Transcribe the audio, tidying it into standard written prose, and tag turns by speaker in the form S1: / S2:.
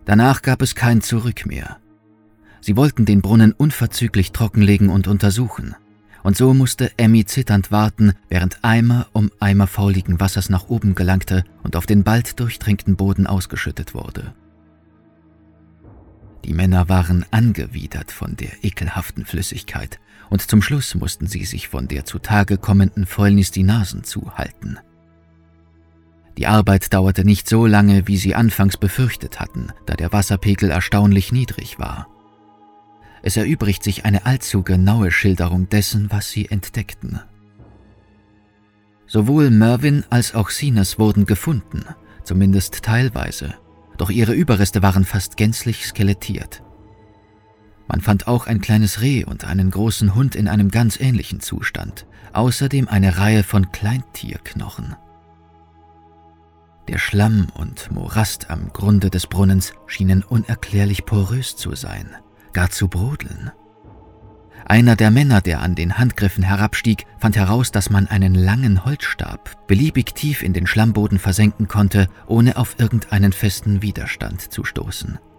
S1: Danach gab es kein Zurück mehr. Sie wollten den Brunnen unverzüglich trockenlegen und untersuchen. Und so musste Emmy zitternd warten, während Eimer um Eimer fauligen Wassers nach oben gelangte und auf den bald durchdringten Boden ausgeschüttet wurde. Die Männer waren angewidert von der ekelhaften Flüssigkeit und zum Schluss mussten sie sich von der zutage kommenden Fäulnis die Nasen zuhalten. Die Arbeit dauerte nicht so lange, wie sie anfangs befürchtet hatten, da der Wasserpegel erstaunlich niedrig war. Es erübrigt sich eine allzu genaue Schilderung dessen, was sie entdeckten. Sowohl Mervyn als auch Zenas wurden gefunden, zumindest teilweise, doch ihre Überreste waren fast gänzlich skelettiert. Man fand auch ein kleines Reh und einen großen Hund in einem ganz ähnlichen Zustand, außerdem eine Reihe von Kleintierknochen. Der Schlamm und Morast am Grunde des Brunnens schienen unerklärlich porös zu sein, gar zu brodeln. Einer der Männer, der an den Handgriffen herabstieg, fand heraus, dass man einen langen Holzstab beliebig tief in den Schlammboden versenken konnte, ohne auf irgendeinen festen Widerstand zu stoßen.